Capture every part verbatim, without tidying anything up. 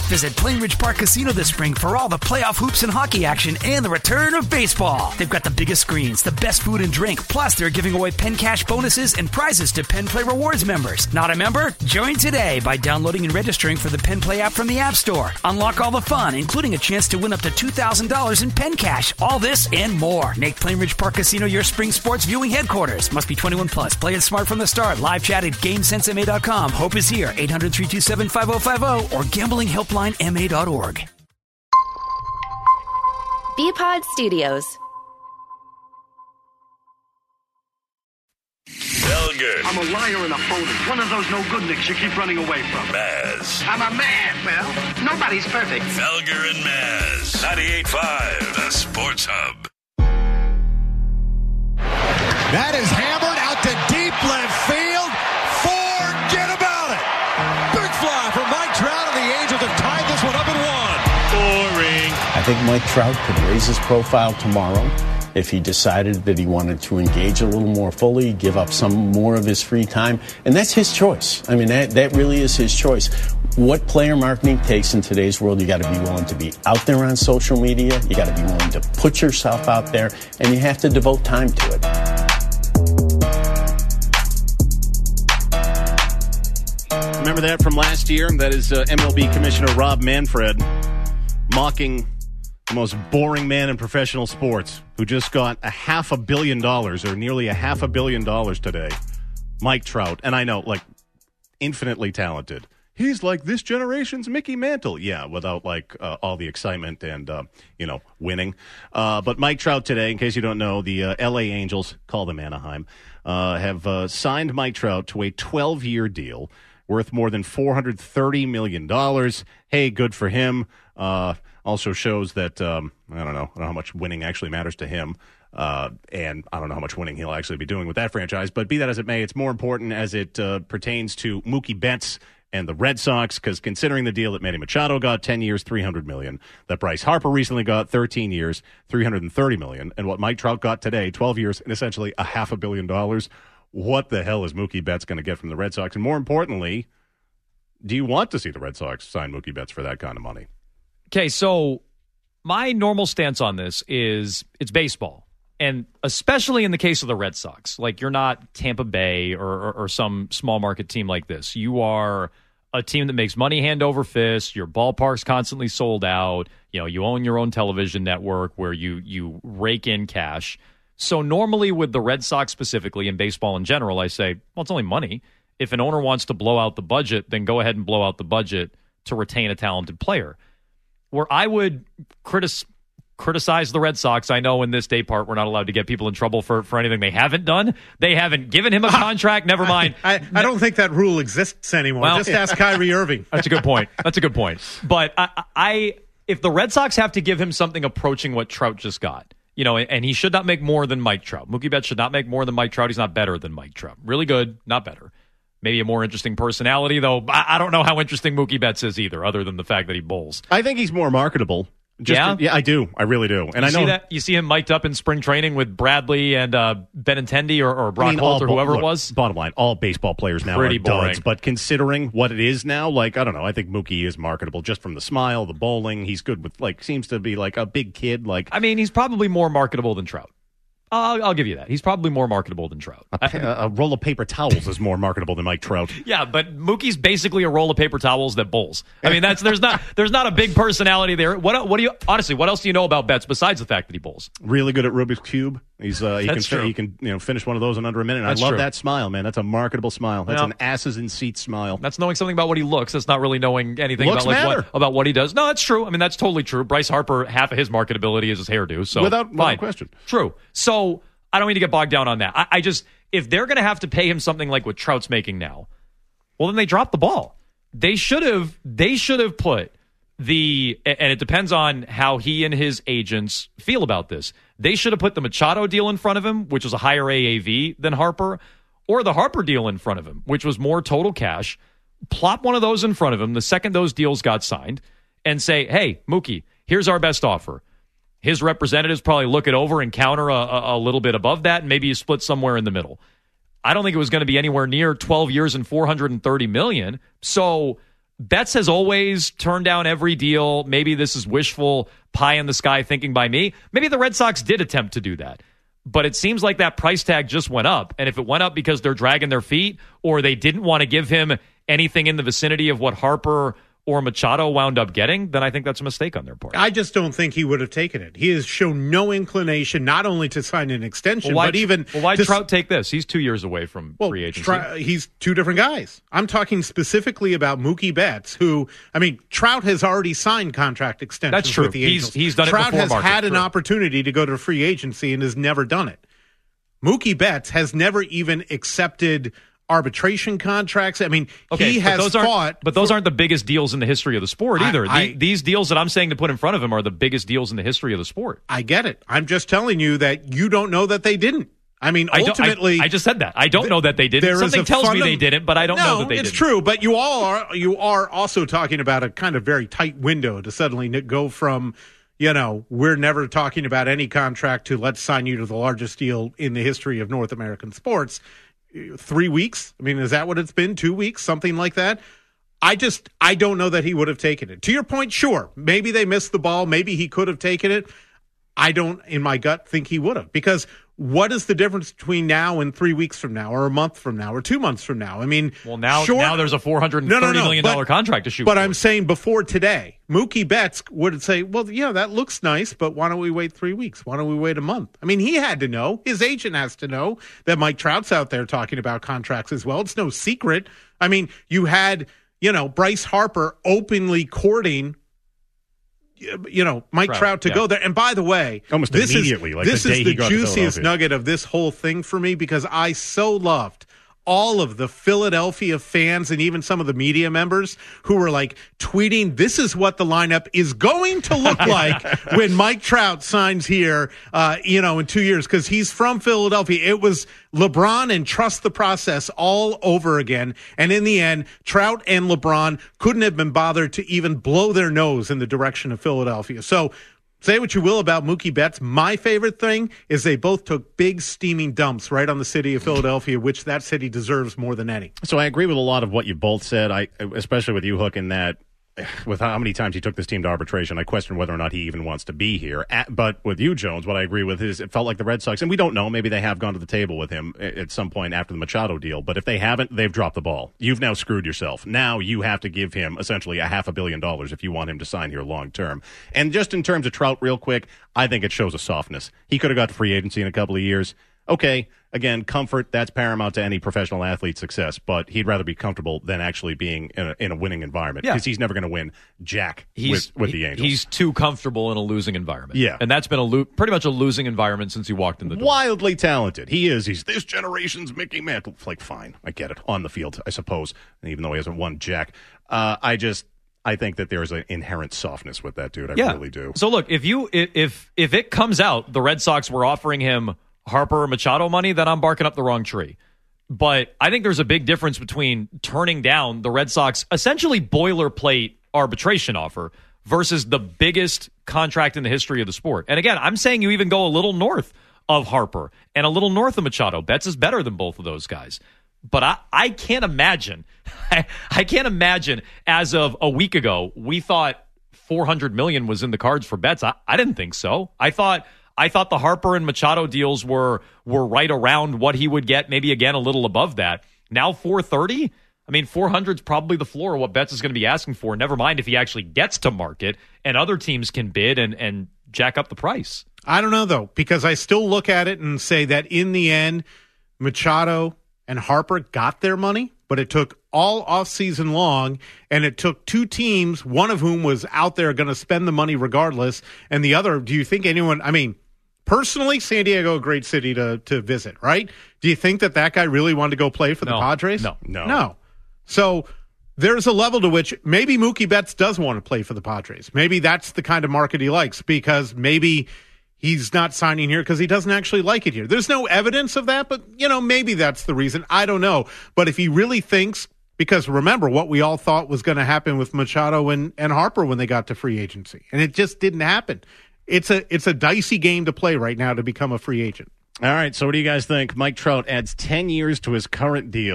Visit Plainridge Park Casino this spring for all the playoff hoops and hockey action and the return of baseball. They've got the biggest screens, the best food and drink, plus they're giving away Penn Cash bonuses and prizes to Penn Play Rewards members. Not a member? Join today by downloading and registering for the Penn Play app from the App Store. Unlock all the fun, including a chance to win up to two thousand dollars in Penn Cash. All this and more. Make Plainridge Park Casino your spring sports viewing headquarters. Must be twenty-one plus. Play it smart from the start. Live chat at GameSense M A dot com. Hope is here. eight hundred, three two seven, five oh five oh or gambling helpline M A dot org. B-Pod Studios. Felger. I'm a liar and a phony. One of those no-good-nicks you keep running away from. Maz. I'm a man. Well, nobody's perfect. Felger and Maz. ninety-eight point five, the Sports Hub. That is hammered out to deep left field. Forget about it. Big fly from Mike Trout, and the Angels have tied this one up at one. Boring. I think Mike Trout could raise his profile tomorrow if he decided that he wanted to engage a little more fully, give up some more of his free time. And that's his choice. I mean, that, that really is his choice. What player marketing takes in today's world, you got to be willing to be out there on social media. You got to be willing to put yourself out there, and you have to devote time to it. Remember that from last year? That is uh, M L B Commissioner Rob Manfred mocking the most boring man in professional sports, who just got a half a billion dollars, or nearly a half a billion dollars today. Mike Trout. And I know, like, infinitely talented. He's like this generation's Mickey Mantle. Yeah, without, like, uh, all the excitement and, uh, you know, winning. Uh, but Mike Trout today, in case you don't know, the uh, L A Angels, call them Anaheim, uh, have uh, signed Mike Trout to a twelve-year deal worth more than four hundred thirty million dollars. Hey, good for him. Uh, also shows that, um, I don't know, I don't know how much winning actually matters to him. Uh, and I don't know how much winning he'll actually be doing with that franchise. But be that as it may, it's more important as it uh, pertains to Mookie Betts and the Red Sox, because considering the deal that Manny Machado got, ten years, three hundred million dollars, that Bryce Harper recently got, thirteen years, three hundred thirty million dollars, and what Mike Trout got today, twelve years, and essentially a half a billion dollars, what the hell is Mookie Betts going to get from the Red Sox? And more importantly, do you want to see the Red Sox sign Mookie Betts for that kind of money? Okay, so my normal stance on this is it's baseball. And especially in the case of the Red Sox, like you're not Tampa Bay or, or, or some small market team like this. You are a team that makes money hand over fist. Your ballpark's constantly sold out. You know, you own your own television network where you you rake in cash. So normally with the Red Sox specifically and baseball in general, I say, well, it's only money. If an owner wants to blow out the budget, then go ahead and blow out the budget to retain a talented player. Where I would critic- criticize the Red Sox, I know in this day part we're not allowed to get people in trouble for, for anything they haven't done. They haven't given him a contract. Never mind. I, I, I don't think that rule exists anymore. Well, Just ask Kyrie Irving. That's a good point. That's a good point. But I, I, if the Red Sox have to give him something approaching what Trout just got, you know, and he should not make more than Mike Trout. Mookie Betts should not make more than Mike Trout. He's not better than Mike Trout. Really good, not better. Maybe a more interesting personality, though. I don't know how interesting Mookie Betts is either, other than the fact that he bowls. I think he's more marketable. Just yeah? To, yeah, I do. I really do. And you I know see that you see him mic'd up in spring training with Bradley and uh, Benintendi or, or Brock I mean, Holt or whoever look, it was. Bottom line, all baseball players now Pretty are duds. boring. But considering what it is now, like I don't know, I think Mookie is marketable just from the smile, the bowling. He's good with like seems to be like a big kid. Like I mean, he's probably more marketable than Trout. I'll, I'll give you that. He's probably more marketable than Trout. A, pa- a roll of paper towels is more marketable than Mike Trout. Yeah, but Mookie's basically a roll of paper towels that bowls. I mean, that's there's not there's not a big personality there. What what do you honestly? What else do you know about Betts besides the fact that he bowls? Really good at Rubik's Cube. He's uh, he That's can true. he can you know finish one of those in under a minute. And That's I love true. that smile, man. That's a marketable smile. That's Yeah. an asses in seats smile. That's knowing something about what he looks. That's not really knowing anything Looks about like matter. what, about what he does. No, that's true. I mean, that's totally true. Bryce Harper, half of his marketability is his hairdo. So Without, without fine. question. True. So I don't mean to get bogged down on that. I, I just, if they're going to have to pay him something like what Trout's making now, well, then they drop the ball. They should have, they should have put the, and it depends on how he and his agents feel about this. They should have put the Machado deal in front of him, which was a higher A A V than Harper, or the Harper deal in front of him, which was more total cash. Plop one of those in front of him the second those deals got signed and say, hey, Mookie, here's our best offer. His representatives probably look it over and counter a, a, a little bit above that, and maybe you split somewhere in the middle. I don't think it was going to be anywhere near twelve years and four hundred thirty million dollars. So Betts has always turned down every deal. Maybe this is wishful pie in the sky thinking by me. Maybe the Red Sox did attempt to do that. But it seems like that price tag just went up. And if it went up because they're dragging their feet or they didn't want to give him anything in the vicinity of what Harper or Machado wound up getting, then I think that's a mistake on their part. I just don't think he would have taken it. He has shown no inclination not only to sign an extension, well, why, but even... Well, why to, Trout take this? He's two years away from well, free agency. Try, he's two different guys. I'm talking specifically about Mookie Betts, who, I mean, Trout has already signed contract extensions that's true. with the he's, Angels. He's done Trout it before has Marcus. had an True. opportunity to go to free agency and has never done it. Mookie Betts has never even accepted arbitration contracts. I mean, okay, he has those fought. But those for, aren't the biggest deals in the history of the sport either. I, I, the, these deals that I'm saying to put in front of him are the biggest deals in the history of the sport. I get it. I'm just telling you that you don't know that they didn't. I mean, ultimately, I, I, I just said that. I don't know that they didn't. Something tells me they didn't, but I don't no, know that they it's didn't. It's true, but you all are. You are also talking about a kind of very tight window to suddenly go from, you know, we're never talking about any contract to let's sign you to the largest deal in the history of North American sports. Three weeks? I mean, is that what it's been? Two weeks? Something like that? I just, I don't know that he would have taken it. To your point, sure. Maybe they missed the ball. Maybe he could have taken it. I don't, in my gut, think he would have. Because what is the difference between now and three weeks from now, or a month from now, or two months from now? I mean, well, now, sure, now there's a four hundred thirty no, no, no, million dollars but, contract to shoot But for. I'm saying before today, Mookie Betts would say, well, yeah, that looks nice, but why don't we wait three weeks? Why don't we wait a month? I mean, he had to know. His agent has to know that Mike Trout's out there talking about contracts as well. It's no secret. I mean, you had, you know, Bryce Harper openly courting, you know, Mike Trout, Trout to yeah. go there. And by the way, almost this immediately, is, like this the day is the he got juiciest nugget of this whole thing for me, because I so loved all of the Philadelphia fans and even some of the media members who were like tweeting, this is what the lineup is going to look like when Mike Trout signs here, uh, you know, in two years, because he's from Philadelphia. It was LeBron and trust the process all over again. And in the end, Trout and LeBron couldn't have been bothered to even blow their nose in the direction of Philadelphia. So say what you will about Mookie Betts. My favorite thing is they both took big steaming dumps right on the city of Philadelphia, which that city deserves more than any. So I agree with a lot of what you both said, I especially with you, Hook, in that with how many times he took this team to arbitration, I question whether or not he even wants to be here. At, but with you, Jones, what I agree with is it felt like the Red Sox, and we don't know, maybe they have gone to the table with him at some point after the Machado deal, but if they haven't, they've dropped the ball. You've now screwed yourself. Now you have to give him essentially a half a billion dollars if you want him to sign here long term. And just in terms of Trout, real quick, I think it shows a softness. He could have got to free agency in a couple of years. Okay, again, comfort, that's paramount to any professional athlete's success, but he'd rather be comfortable than actually being in a, in a winning environment, because yeah. he's never going to win jack he's, with, with the Angels. He's too comfortable in a losing environment. Yeah. And that's been a lo- pretty much a losing environment since he walked in the door. Wildly talented. He is. He's this generation's Mickey Mantle. Like, fine, I get it. On the field, I suppose, even though he hasn't won jack. Uh, I just... I think that there's an inherent softness with that dude. I yeah. really do. So look, if you if if it comes out the Red Sox were offering him Harper or Machado money, then I'm barking up the wrong tree. But I think there's a big difference between turning down the Red Sox essentially boilerplate arbitration offer versus the biggest contract in the history of the sport. And again, I'm saying you even go a little north of Harper and a little north of Machado. Betts is better than both of those guys. But I, I can't imagine, I, I can't imagine as of a week ago, we thought four hundred million dollars was in the cards for Betts. I, I didn't think so. I thought I thought the Harper and Machado deals were were right around what he would get, maybe again a little above that. Now four thirty? I mean, four hundred is probably the floor of what Betts is going to be asking for. Never mind if he actually gets to market and other teams can bid and, and jack up the price. I don't know, though, because I still look at it and say that in the end, Machado and Harper got their money, but it took all offseason long, and it took two teams, one of whom was out there going to spend the money regardless, and the other, do you think anyone, I mean, personally, San Diego, a great city to, to visit, right? Do you think that that guy really wanted to go play for the no, Padres? No. No. No. So there's a level to which maybe Mookie Betts does want to play for the Padres. Maybe that's the kind of market he likes, because maybe he's not signing here because he doesn't actually like it here. There's no evidence of that, but, you know, maybe that's the reason. I don't know. But if he really thinks, because remember what we all thought was going to happen with Machado and, and Harper when they got to free agency, and it just didn't happen. It's a it's a dicey game to play right now to become a free agent. All right, so what do you guys think? Mike Trout adds ten years to his current deal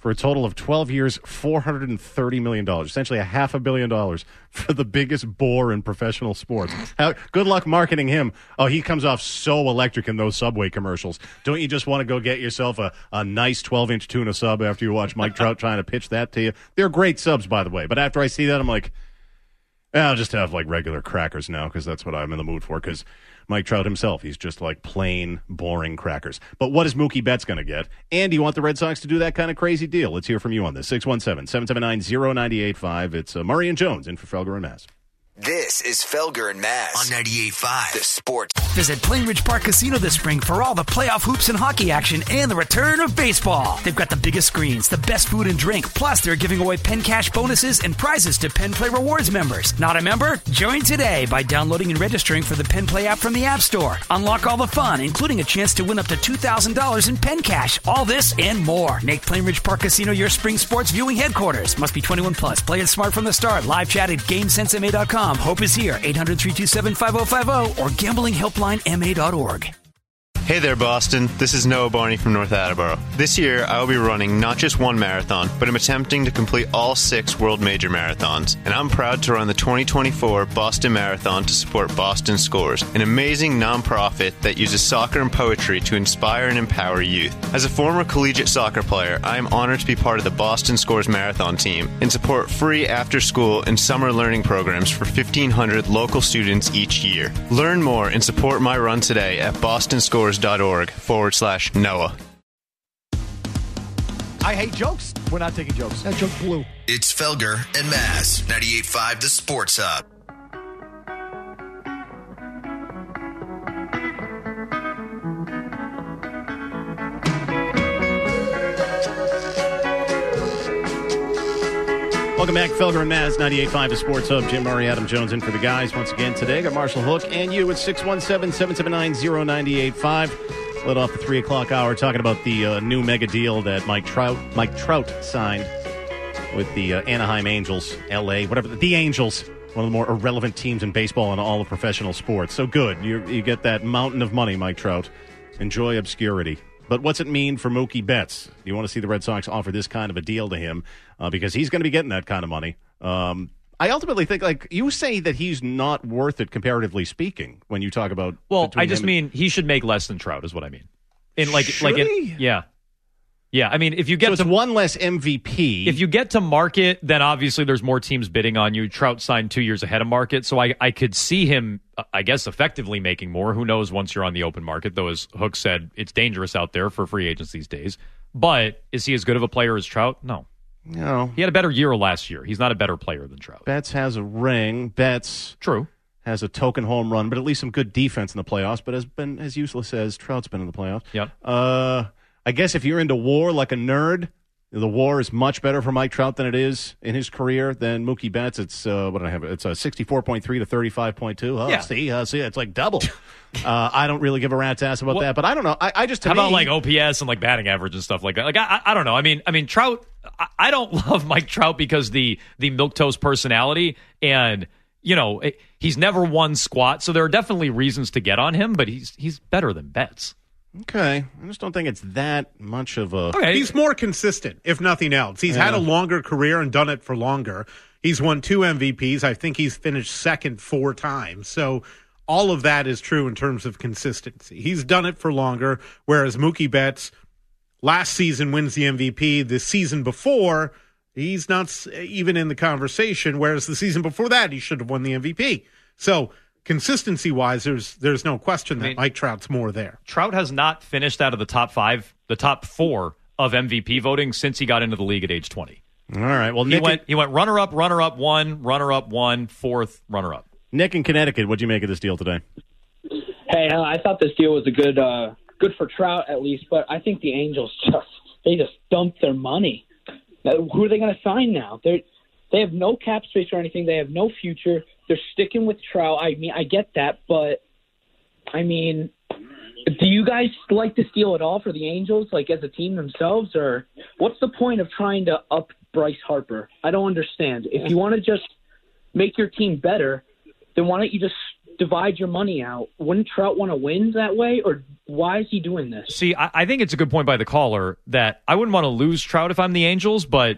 for a total of twelve years, four hundred thirty million dollars, essentially a half a billion dollars for the biggest bore in professional sports. How, good luck marketing him. Oh, he comes off so electric in those Subway commercials. Don't you just want to go get yourself a, a nice twelve-inch tuna sub after you watch Mike Trout trying to pitch that to you? They're great subs, by the way. But after I see that, I'm like, eh, I'll just have like regular crackers now because that's what I'm in the mood for, because Mike Trout himself, he's just like plain, boring crackers. But what is Mookie Betts going to get? And do you want the Red Sox to do that kind of crazy deal? Let's hear from you on this. six one seven, seven seven nine, zero nine eight five. It's uh, Murray and Jones in for Felger and Mass. This is Felger and Mass on ninety-eight point five, The Sports. Visit Plainridge Park Casino this spring for all the playoff hoops and hockey action and the return of baseball. They've got the biggest screens, the best food and drink, plus they're giving away Penn Cash bonuses and prizes to Penn Play Rewards members. Not a member? Join today by downloading and registering for the Penn Play app from the App Store. Unlock all the fun, including a chance to win up to two thousand dollars in Penn Cash. All this and more. Make Plainridge Park Casino your spring sports viewing headquarters. Must be twenty-one plus. Play it smart from the start. Live chat at GameSense M A dot com. Hope is here. eight hundred, three two seven, five oh five oh or gambling helpline M A dot org. Hey there, Boston. This is Noah Barney from North Attleboro. This year, I will be running not just one marathon, but I'm attempting to complete all six World Major Marathons. And I'm proud to run the twenty twenty-four Boston Marathon to support Boston Scores, an amazing nonprofit that uses soccer and poetry to inspire and empower youth. As a former collegiate soccer player, I am honored to be part of the Boston Scores Marathon team and support free after-school and summer learning programs for fifteen hundred local students each year. Learn more and support my run today at bostonscores.org forward slash Noah. I hate jokes. We're not taking jokes. That joke blew. It's Felger and Mass, ninety-eight point five, The Sports Hub. Welcome back, Felger and Maz, ninety-eight point five, The Sports Hub. Jim Murray, Adam Jones in for the guys once again today. Got Marshall Hook and you at six one seven, seven seven nine, zero nine eight five. Let off the three o'clock hour talking about the uh, new mega deal that Mike Trout Mike Trout signed with the uh, Anaheim Angels, L A, whatever. The Angels, one of the more irrelevant teams in baseball and all of professional sports. So good. You, you get that mountain of money, Mike Trout. Enjoy obscurity. But what's it mean for Mookie Betts? You want to see the Red Sox offer this kind of a deal to him uh, because he's going to be getting that kind of money. Um, I ultimately think, like, you say that he's not worth it, comparatively speaking, when you talk about. Well, I just and- mean he should make less than Trout, is what I mean. In like, Should like, in, he? yeah, yeah. I mean, if you get so it's to one less M V P. if you get to market, then obviously there's more teams bidding on you. Trout signed two years ahead of market, so I, I could see him, I guess, effectively making more. Who knows once you're on the open market? Though, as Hook said, it's dangerous out there for free agents these days. But is he as good of a player as Trout? No. No. He had a better year last year. He's not a better player than Trout. Betts has a ring. Betts True. has a token home run, but at least some good defense in the playoffs, but has been as useless as Trout's been in the playoffs. Yep. Uh, I guess if you're into WAR like a nerd, the WAR is much better for Mike Trout than it is in his career than Mookie Betts. It's, uh, what did I have? It's a sixty-four point three to thirty-five point two. Oh, Yeah. see, uh, see, it's like double. uh, I don't really give a rat's ass about What- that, but I don't know. I, I just, to How about me- like O P S and like batting average and stuff like that? Like I, I, I don't know. I mean, I mean Trout. I, I don't love Mike Trout because the the milquetoast personality, and you know it, he's never won squat. So there are definitely reasons to get on him, but he's he's better than Betts. Okay. I just don't think it's that much of a. Okay, He's more consistent, if nothing else. He's Yeah. had a longer career and done it for longer. He's won two M V Ps. I think he's finished second four times. So all of that is true in terms of consistency. He's done it for longer, whereas Mookie Betts last season wins the M V P. The season before, he's not s- even in the conversation, whereas the season before that, he should have won the M V P. So consistency-wise, there's there's no question that I mean, Mike Trout's more there. Trout has not finished out of the top five, the top four of M V P voting since he got into the league at age twenty. All right. Well, He Nick, went he went runner up, runner up, one, runner up, one, fourth, runner up. Nick in Connecticut, what'd you make of this deal today? Hey, uh, I thought this deal was a good, uh, good for Trout at least, but I think the Angels just they just dumped their money. Now, who are they going to sign now? They they have no cap space or anything. They have no future. They're sticking with Trout. I mean, I get that, but I mean, do you guys like this deal at all for the Angels, like as a team themselves, or what's the point of trying to up Bryce Harper? I don't understand. If you want to just make your team better, then why don't you just divide your money out. Wouldn't Trout want to win that way, or why is he doing this? See, I, I think it's a good point by the caller that I wouldn't want to lose Trout if I'm the Angels, but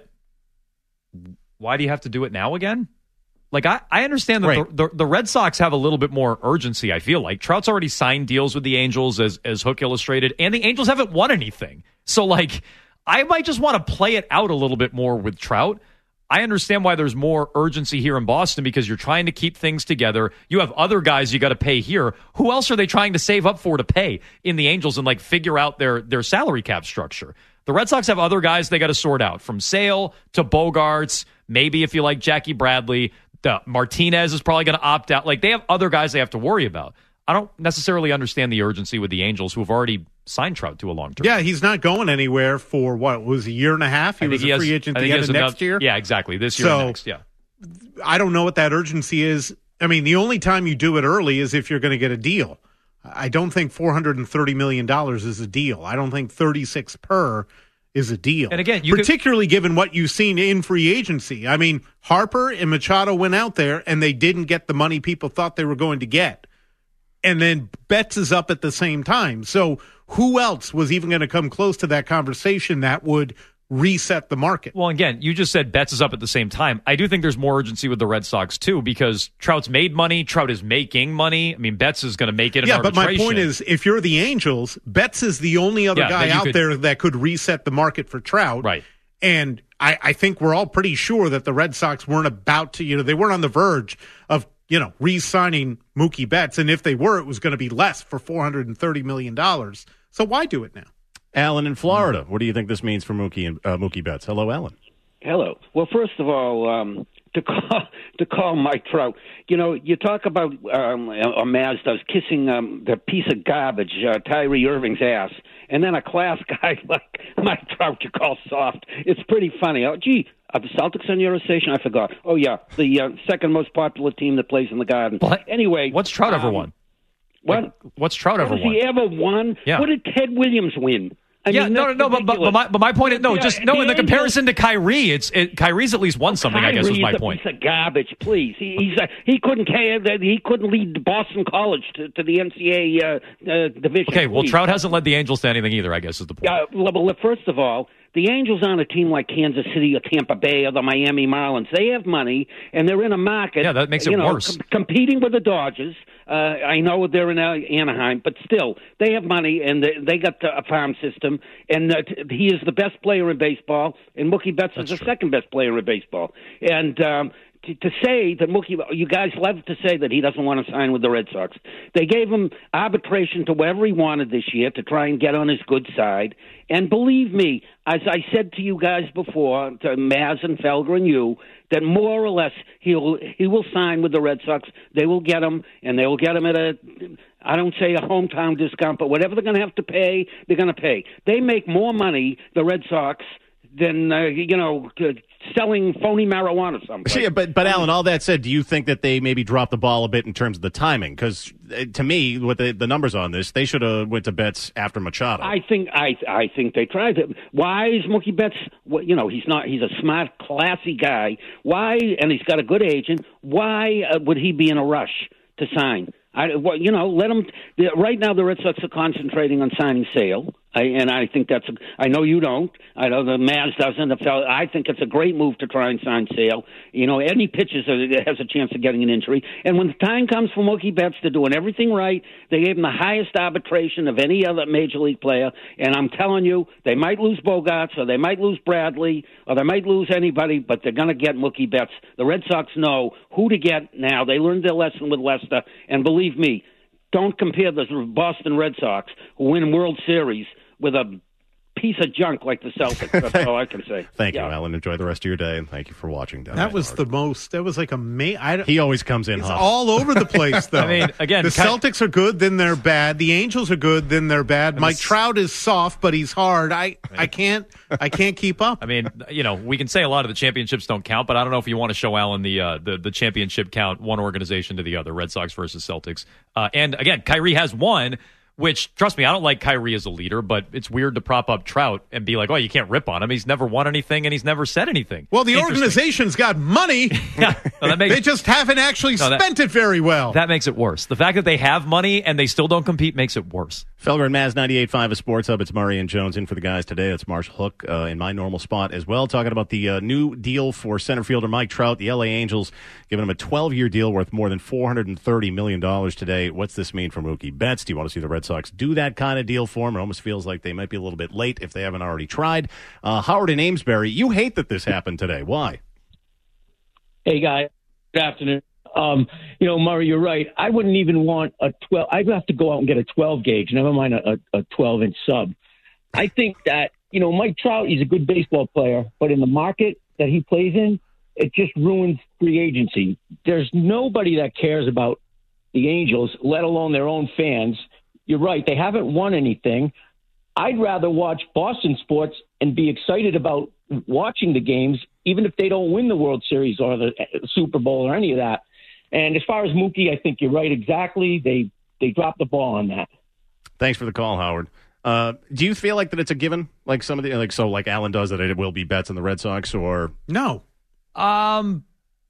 why do you have to do it now again? Like, I, I understand that right. the, the, the Red Sox have a little bit more urgency, I feel like. Trout's already signed deals with the Angels, as, as Hook illustrated, and the Angels haven't won anything. So, like, I might just want to play it out a little bit more with Trout. I understand why there's more urgency here in Boston because you're trying to keep things together. You have other guys you got to pay here. Who else are they trying to save up for to pay in the Angels and, like, figure out their, their salary cap structure? The Red Sox have other guys they got to sort out, from Sale to Bogarts, maybe if you like Jackie Bradley. The Martinez is probably going to opt out. Like, they have other guys they have to worry about. I don't necessarily understand the urgency with the Angels, who have already signed Trout to a long term. Yeah, he's not going anywhere for, what, was a year and a half? He I was he a has, free agent at the end of next year? Yeah, exactly. This year so, and next, yeah. I don't know what that urgency is. I mean, the only time you do it early is if you're going to get a deal. I don't think four hundred thirty million dollars is a deal. I don't think thirty-six per is a deal. And again, you particularly could, given what you've seen in free agency. I mean, Harper and Machado went out there and they didn't get the money people thought they were going to get. And then Betts is up at the same time. So who else was even going to come close to that conversation that would reset the market? Well, again, you just said Betts is up at the same time. I do think there's more urgency with the Red Sox, too, because Trout's made money. Trout is making money. I mean, Betts is going to make it in yeah, arbitration. But my point is, if you're the Angels, Betts is the only other yeah, guy out could, there that could reset the market for Trout. Right. And I, I think we're all pretty sure that the Red Sox weren't about to, you know, they weren't on the verge of, you know, re-signing Mookie Betts. And if they were, it was going to be less for four hundred thirty million dollars. So why do it now? Alan in Florida, what do you think this means for Mookie and uh, Mookie Betts? Hello, Alan. Hello. Well, first of all, um, to call to call Mike Trout, you know, you talk about um, or Maz does kissing um, the piece of garbage, uh, Tyree Irving's ass, and then a class guy like Mike Trout you call soft. It's pretty funny. Oh, gee. Are the Celtics on your station? I forgot. Oh, yeah, the uh, second most popular team that plays in the Garden. What? Anyway. What's Trout um, ever won? What? Like, what's Trout ever what won? Has he ever won? Yeah. What did Ted Williams win? I yeah, mean, no, no, no, but, but, but, my, but my point is, no, yeah, just, no, the in the Angels, comparison to Kyrie, it's, it, Kyrie's at least won something, Kyrie's I guess was my a point. Piece of garbage, please. He, he's a, he couldn't he couldn't lead Boston College to, to the N C double A uh, uh, division. Okay, well, please. Trout hasn't led the Angels to anything either, I guess is the point. Uh, well, first of all, the Angels aren't a team like Kansas City or Tampa Bay or the Miami Marlins. They have money, and they're in a market. Yeah, that makes it you know, worse. Com- competing with the Dodgers. Uh, I know they're in uh, Anaheim, but still, they have money, and they, they got a farm system, and uh, t- he is the best player in baseball, and Mookie Betts That's is the true. second best player in baseball. And um, to, to say that Mookie, you guys love to say that he doesn't want to sign with the Red Sox. They gave him arbitration to wherever he wanted this year to try and get on his good side. And believe me, as I said to you guys before, to Maz and Felger and you, that more or less he'll he will sign with the Red Sox. They will get him, and they will get him at a, I don't say a hometown discount, but whatever they're going to have to pay, they're going to pay. They make more money, the Red Sox, than uh, you know. selling phony marijuana someplace. Yeah, but but Alan, all that said, do you think that they maybe dropped the ball a bit in terms of the timing? Because uh, to me, with the, the numbers on this, they should have went to Betts after Machado. I think I I think they tried it. Why is Mookie Betts? Well, you know, he's not. He's a smart, classy guy. Why? And he's got a good agent. Why uh, would he be in a rush to sign? I, well, you know, let him. The, right now, the Red Sox are concentrating on signing Sale, I, and I think that's. A, I know you don't. I know the Maz doesn't. I think it's a great move to try and sign Sale. You know, any pitcher has a chance of getting an injury. And when the time comes for Mookie Betts, they're doing everything right. They gave him the highest arbitration of any other major league player. And I'm telling you, they might lose Bogarts, or they might lose Bradley, or they might lose anybody, but they're going to get Mookie Betts. The Red Sox know who to get now. They learned their lesson with Lester, and believe me, don't compare the Boston Red Sox, who win World Series, with a piece of junk like the Celtics. That's all I can say. Thank yeah. you, Alan. Enjoy the rest of your day, and thank you for watching. Down that was the most. That was like a. Ma- I, he always comes in it's hot. all over the place, though. I mean, again, the kind Celtics are good, then they're bad. The Angels are good, then they're bad. Mike the, Trout is soft, but he's hard. I, I can't, I can't keep up. I mean, you know, we can say a lot of the championships don't count, but I don't know if you want to show Alan the uh, the, the championship count one organization to the other, Red Sox versus Celtics. Uh, and again, Kyrie has one. which, trust me, I don't like Kyrie as a leader, but it's weird to prop up Trout and be like, oh, you can't rip on him. He's never won anything, and he's never said anything. Well, the organization's got money. yeah, no, that makes, they just haven't actually no, that, spent it very well. That makes it worse. The fact that they have money and they still don't compete makes it worse. Felger and Maz, ninety-eight point five, a Sports Hub. It's Murray and Jones in for the guys today. It's Marshall Hook uh, in my normal spot as well, talking about the uh, new deal for center fielder Mike Trout. The L A Angels giving him a twelve-year deal worth more than four hundred thirty million dollars today. What's this mean for Mookie Betts? Do you want to see the Red Sox do that kind of deal for him? It almost feels like they might be a little bit late if they haven't already tried. Uh, Howard in Amesbury, you hate that this happened today. Why? Hey, guys. Good afternoon. Um, you know, Murray, you're right. I wouldn't even want a twelve. I'd have to go out and get a twelve gauge, never mind a, a twelve inch sub. I think that, you know, Mike Trout, he's a good baseball player, but in the market that he plays in, it just ruins free agency. There's nobody that cares about the Angels, let alone their own fans. You're right. They haven't won anything. I'd rather watch Boston sports and be excited about watching the games, even if they don't win the World Series or the Super Bowl or any of that. And as far as Mookie, I think you're right. Exactly. They, they dropped the ball on that. Thanks for the call, Howard. Uh, do you feel like that it's a given? Like some of the, like, so like Alan does, that it will be Betts in the Red Sox, or no? Um,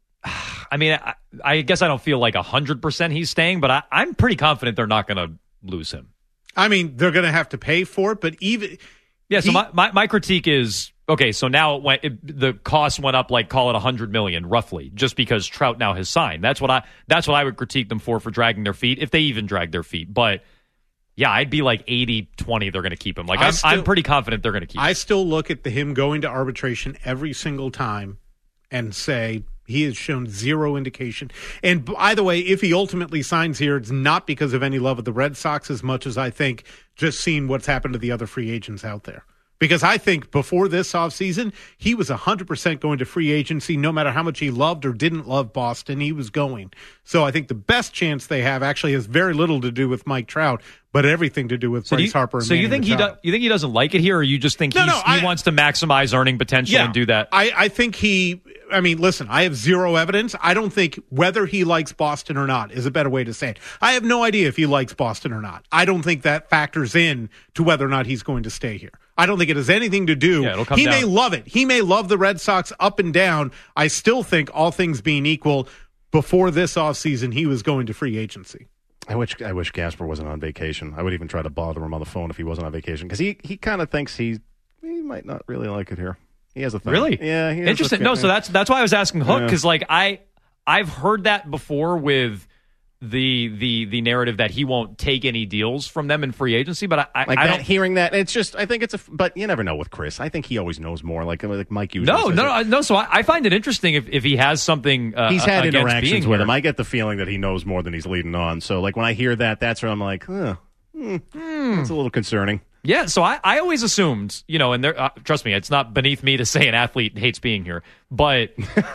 I mean, I, I guess I don't feel like a hundred percent he's staying, but I, I'm pretty confident they're not going to lose him. I mean, they're going to have to pay for it, but even yeah. So he, my, my my critique is okay. So now it went, it, the cost went up, like call it a hundred million roughly, just because Trout now has signed. That's what I that's what I would critique them for for dragging their feet, if they even drag their feet, but. Yeah, I'd be like eighty twenty they're going to keep him. Like, I'm, still, I'm pretty confident they're going to keep him. I still look at the, him going to arbitration every single time and say he has shown zero indication. And by the way, if he ultimately signs here, it's not because of any love of the Red Sox as much as I think just seeing what's happened to the other free agents out there. Because I think before this offseason, he was one hundred percent going to free agency. No matter how much he loved or didn't love Boston, he was going. So I think the best chance they have actually has very little to do with Mike Trout, but everything to do with so Bryce you, Harper. And so Manny you think he Machado. do, you think he doesn't like it here, or you just think no, he's, no, I, he wants to maximize earning potential yeah, and do that? I, I think he. I mean, listen, I have zero evidence. I don't think whether he likes Boston or not is a better way to say it. I have no idea if he likes Boston or not. I don't think that factors in to whether or not he's going to stay here. I don't think it has anything to do. Yeah, it'll come he down. may love it. He may love the Red Sox up and down. I still think, all things being equal, before this offseason, he was going to free agency. I wish I wish Gasper wasn't on vacation. I would even try to bother him on the phone if he wasn't on vacation, because he, he kind of thinks he he might not really like it here. He has a thing. Really? Yeah. He has Interesting. a, no, so that's that's why I was asking Hook, because yeah. like I I've heard that before with the the the narrative that he won't take any deals from them in free agency, but I, I, like I that, don't hearing that. It's just I think it's a but you never know with Chris. I think he always knows more. Like like Mike usually no says no it. no no. So I, I find it interesting if, if he has something. Uh, He's had against interactions being with here. him. I get the feeling that he knows more than he's leading on. So like when I hear that, that's where I'm like, huh, hmm, Hmm. it's a little concerning. Yeah, so I, I always assumed, you know, and there, uh, trust me, it's not beneath me to say an athlete hates being here, but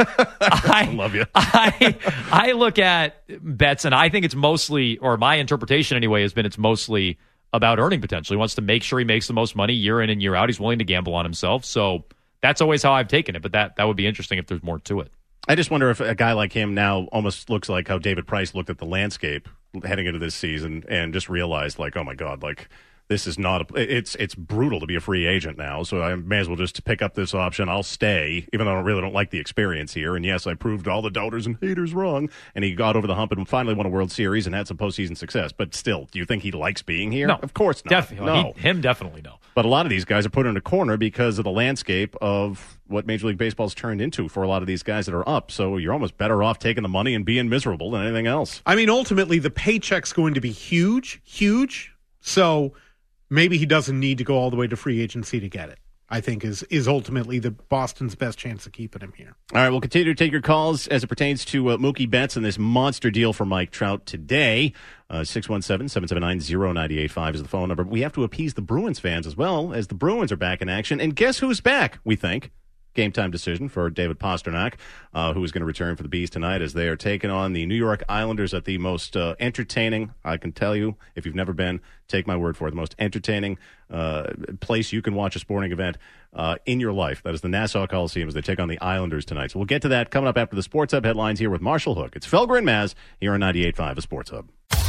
I, I love you. I, I look at Betts, and I think it's mostly, or my interpretation anyway, has been it's mostly about earning potential. He wants to make sure he makes the most money year in and year out. He's willing to gamble on himself. So that's always how I've taken it, but that, that would be interesting if there's more to it. I just wonder if a guy like him now almost looks like how David Price looked at the landscape heading into this season and just realized, like, oh my God, like, this is not a, it's it's brutal to be a free agent now, so I may as well just pick up this option. I'll stay, even though I really don't like the experience here. And yes, I proved all the doubters and haters wrong, and he got over the hump and finally won a World Series and had some postseason success. But still, do you think he likes being here? No. Of course not. Definitely. No. He, him definitely no. But a lot of these guys are put in a corner because of the landscape of what Major League Baseball's turned into for a lot of these guys that are up. So you're almost better off taking the money and being miserable than anything else. I mean, ultimately, the paycheck's going to be huge, huge. So maybe he doesn't need to go all the way to free agency to get it, I think is is ultimately the Boston's best chance of keeping him here. All right, we'll continue to take your calls as it pertains to uh, Mookie Betts and this monster deal for Mike Trout today. Uh, six one seven, seven seven nine, zero nine eight five is the phone number. We have to appease the Bruins fans as well, as the Bruins are back in action. And guess who's back, we think? Game time decision for David Pastrnak, uh, who is going to return for the Bees tonight as they are taking on the New York Islanders at the most uh, entertaining, I can tell you, if you've never been, take my word for it, the most entertaining uh, place you can watch a sporting event uh, in your life. That is the Nassau Coliseum as they take on the Islanders tonight. So we'll get to that coming up after the Sports Hub headlines here with Marshall Hook. It's Felger and Maz here on ninety-eight point five, a Sports Hub.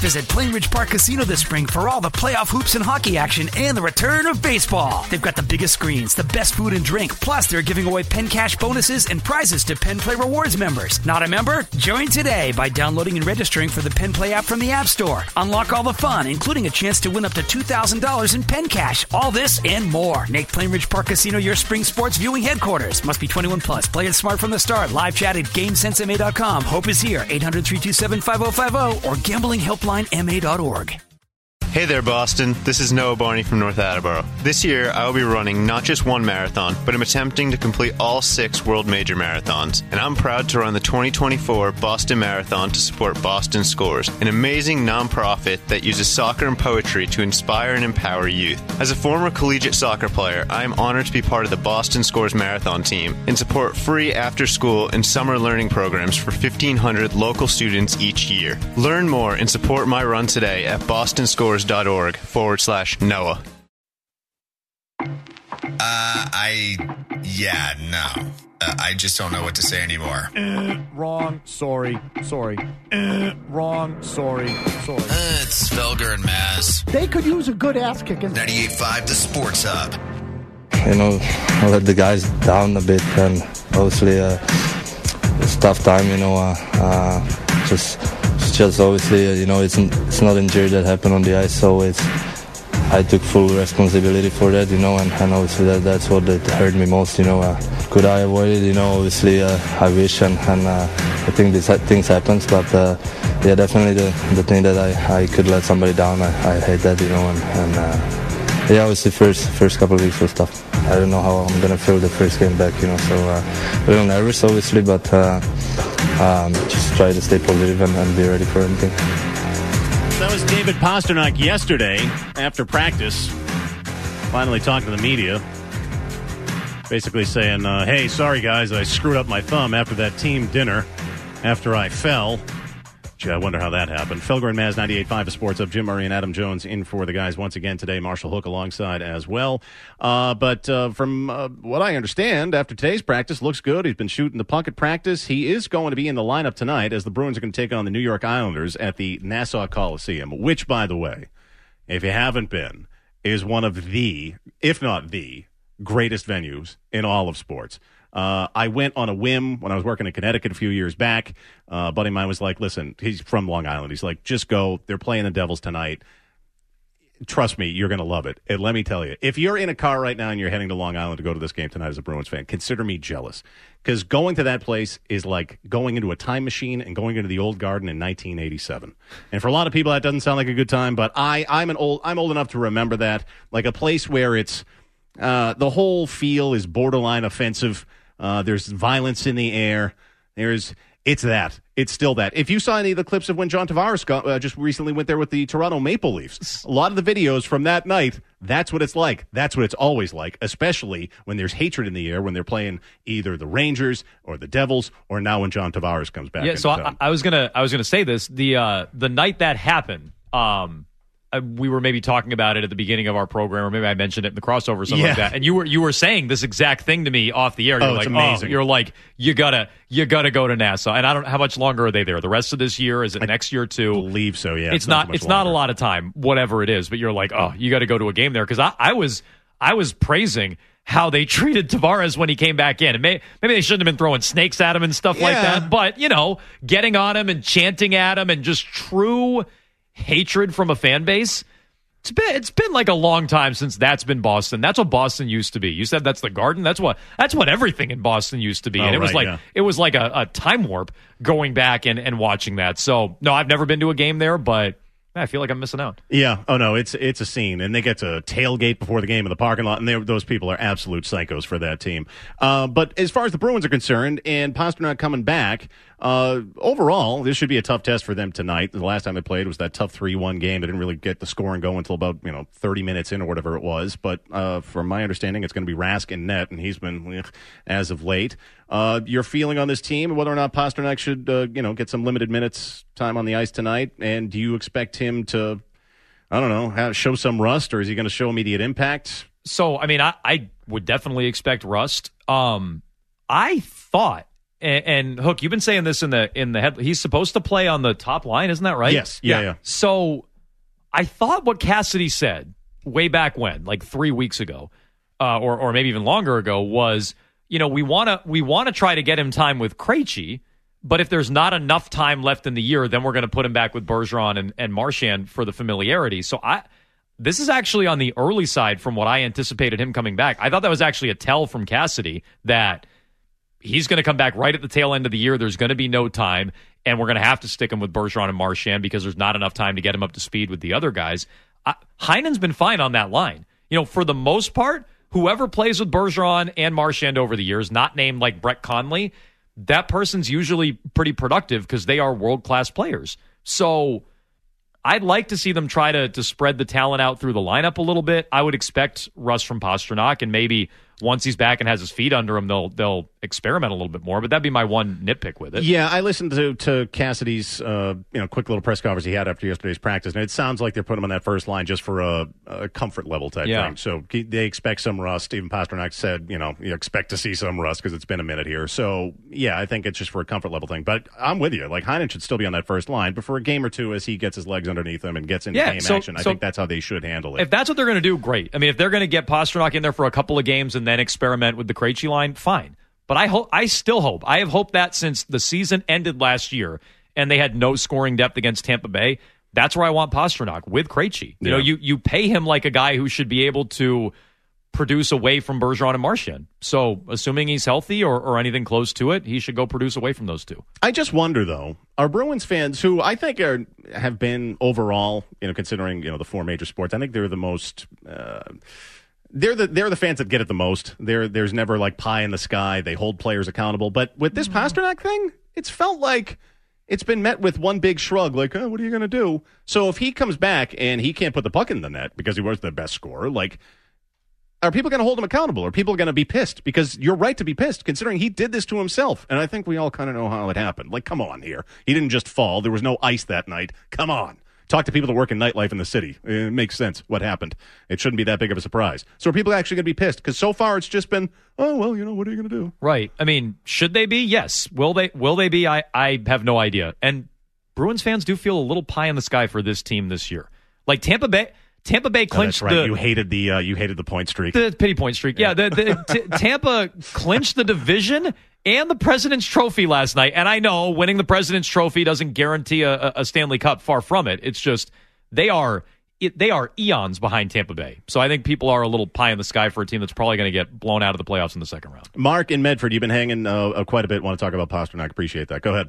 Visit Plainridge Park Casino this spring for all the playoff hoops and hockey action and the return of baseball. They've got the biggest screens, the best food and drink, plus they're giving away Penn Cash bonuses and prizes to Penn Play Rewards members. Not a member? Join today by downloading and registering for the Penn Play app from the App Store. Unlock all the fun, including a chance to win up to two thousand dollars in Penn Cash. All this and more. Make Plainridge Park Casino your spring sports viewing headquarters. Must be twenty-one plus. Play it smart from the start. Live chat at game sense m a dot com. Hope is here. eight hundred, three two seven, five oh five oh or gambling helpline m a dot org. Hey there, Boston. This is Noah Barney from North Attleboro. This year, I will be running not just one marathon, but I'm attempting to complete all six world major marathons. And I'm proud to run the twenty twenty-four Boston Marathon to support Boston Scores, an amazing nonprofit that uses soccer and poetry to inspire and empower youth. As a former collegiate soccer player, I am honored to be part of the Boston Scores Marathon team and support free after-school and summer learning programs for fifteen hundred local students each year. Learn more and support my run today at boston scores dot org forward slash Noah. Uh, I, yeah, no. Uh, I just don't know what to say anymore. Uh, wrong, sorry, sorry. Uh, wrong, sorry, sorry. Uh, it's Felger and Maz. They could use a good ass kicking. ninety-eight point five, the Sports Hub. You know, I let the guys down a bit, and obviously uh, it's a tough time, you know, uh, uh, just... It's just obviously, uh, you know, it's it's not injury that happened on the ice, so it's I took full responsibility for that, you know, and, and obviously that, that's what that hurt me most, you know. Uh, could I avoid it? You know, obviously uh, I wish, and, and uh, I think these things happens, but uh, yeah, definitely the the thing that I, I could let somebody down, I, I hate that, you know, and, and uh, yeah, obviously first first couple of weeks was tough. I don't know how I'm gonna feel the first game back, you know, so uh, a little nervous obviously, but. Uh, Um, just try to stay positive and, and be ready for anything. That was David Pastrnak yesterday after practice, finally talking to the media, basically saying, uh, hey, sorry guys, I screwed up my thumb after that team dinner after I fell. Gee, I wonder how that happened. Felger and Maz, ninety-eight point five, a Sports Up. Jim Murray and Adam Jones in for the guys once again today. Marshall Hook alongside as well. Uh, but uh, from uh, what I understand, after today's practice, looks good. He's been shooting the puck at practice. He is going to be in the lineup tonight as the Bruins are going to take on the New York Islanders at the Nassau Coliseum, which, by the way, if you haven't been, is one of the, if not the, greatest venues in all of sports. Uh, I went on a whim when I was working in Connecticut a few years back. Uh, a buddy of mine was like, listen, he's from Long Island. He's like, just go. They're playing the Devils tonight. Trust me, you're going to love it. And let me tell you, if you're in a car right now and you're heading to Long Island to go to this game tonight as a Bruins fan, consider me jealous. Because going to that place is like going into a time machine and going into the old garden in nineteen eighty-seven. And for a lot of people, that doesn't sound like a good time, but I, I'm an old, I'm old enough to remember that. Like a place where it's, uh, the whole feel is borderline offensive. Uh, there's violence in the air. There's it's that. It's still that. If you saw any of the clips of when John Tavares got, uh, just recently went there with the Toronto Maple Leafs, a lot of the videos from that night, that's what it's like. That's what it's always like, especially when there's hatred in the air when they're playing either the Rangers or the Devils, or now when John Tavares comes back. Yeah, so I, I was gonna I was gonna say this the uh, the night that happened. Um, we were maybe talking about it at the beginning of our program, or maybe I mentioned it in the crossover or something yeah. like that. And you were you were saying this exact thing to me off the air. You're oh, like, it's amazing. Oh, you're like, you gotta you gotta go to Nassau. And I don't how much longer are they there? The rest of this year? Is it I next year too? I believe so, yeah. It's, it's not, not it's longer. Not a lot of time, whatever it is, but you're like, oh, you gotta go to a game there. Because I, I was I was praising how they treated Tavares when he came back in. And may, maybe they shouldn't have been throwing snakes at him and stuff yeah. like that. But, you know, getting on him and chanting at him and just true hatred from a fan base. It's been it's been like a long time since that's been Boston. That's what Boston used to be. You said that's the Garden. That's what that's what everything in Boston used to be. Oh, and it right, was like yeah. it was like a, a time warp going back and, and watching that. So no, I've never been to a game there, but I feel like I'm missing out. Yeah. Oh no, it's it's a scene, and they get to tailgate before the game in the parking lot, and those people are absolute psychos for that team. Uh, but as far as the Bruins are concerned, and Pastrnak coming back, uh, overall, this should be a tough test for them tonight. The last time they played was that tough three one game. They didn't really get the scoring going until about you know thirty minutes in or whatever it was. But uh, from my understanding, it's going to be Rask in net, and he's been ugh, as of late. Uh, your feeling on this team, and whether or not Pastrnak should, uh, you know, get some limited minutes time on the ice tonight, and do you expect him to, I don't know, have, show some rust, or is he going to show immediate impact? So, I mean, I, I would definitely expect rust. Um, I thought, And, and Hook, you've been saying this in the in the head. He's supposed to play on the top line, isn't that right? Yes. Yeah, yeah. yeah. So I thought what Cassidy said way back when, like three weeks ago, uh, or or maybe even longer ago, was, you know, we want to we want to try to get him time with Krejci, but if there's not enough time left in the year, then we're going to put him back with Bergeron and, and Marchand for the familiarity. So I this is actually on the early side from what I anticipated him coming back. I thought that was actually a tell from Cassidy that he's going to come back right at the tail end of the year. There's going to be no time, and we're going to have to stick him with Bergeron and Marchand because there's not enough time to get him up to speed with the other guys. I, Heinen's been fine on that line. You know, for the most part, whoever plays with Bergeron and Marchand over the years, not named like Brett Conley, that person's usually pretty productive because they are world-class players. So I'd like to see them try to, to spread the talent out through the lineup a little bit. I would expect rust from Pastrnak, and maybe once he's back and has his feet under him, they'll they'll experiment a little bit more. But that'd be my one nitpick with it. Yeah, I listened to to Cassidy's uh, you know quick little press conference he had after yesterday's practice, and it sounds like they're putting him on that first line just for a, a comfort level type Yeah. thing. So they expect some rust. Even Pastrnak said, you know, you expect to see some rust because it's been a minute here. So yeah, I think it's just for a comfort level thing. But I'm with you. Like Heinen should still be on that first line, but for a game or two as he gets his legs underneath him and gets into Yeah, game so- action, I so- think that's how they should handle it. If that's what they're going to do, great. I mean, if they're going to get Pastrnak in there for a couple of games and then experiment with the Krejci line, fine. But I hope, I still hope, I have hoped that since the season ended last year and they had no scoring depth against Tampa Bay, that's where I want Pastrnak with Krejci. You Yeah. know, you you pay him like a guy who should be able to produce away from Bergeron and Marchand. So, assuming he's healthy or, or anything close to it, he should go produce away from those two. I just wonder, though, are Bruins fans who I think are have been overall, you know, considering you know the four major sports, I think they're the most. Uh, they're the they're the fans that get it the most. There there's never like pie in the sky. They hold players accountable. But with this Pastrnak thing, it's felt like it's been met with one big shrug, like, oh, what are you going to do? So if he comes back and he can't put the puck in the net because he was the best scorer, like. Are people going to hold him accountable? Are people going to be pissed? Because you're right to be pissed, considering he did this to himself. And I think we all kind of know how it happened. Like, come on here. He didn't just fall. There was no ice that night. Come on. Talk to people that work in nightlife in the city. It makes sense what happened. It shouldn't be that big of a surprise. So are people actually going to be pissed? Because so far it's just been, oh, well, you know, what are you going to do? Right. I mean, should they be? Yes. Will they Will they be? I, I have no idea. And Bruins fans do feel a little pie in the sky for this team this year. Like Tampa Bay... Tampa Bay clinched oh, that's right. the you hated the uh, you hated the point streak. The pity point streak. Yeah, yeah the, the, t- Tampa clinched the division and the President's Trophy last night. And I know winning the President's Trophy doesn't guarantee a, a Stanley Cup. Far from it. It's just they are it, they are eons behind Tampa Bay. So I think people are a little pie in the sky for a team that's probably going to get blown out of the playoffs in the second round. Mark in Medford, you've been hanging uh, quite a bit. Want to talk about Pastrnak? Appreciate that. Go ahead.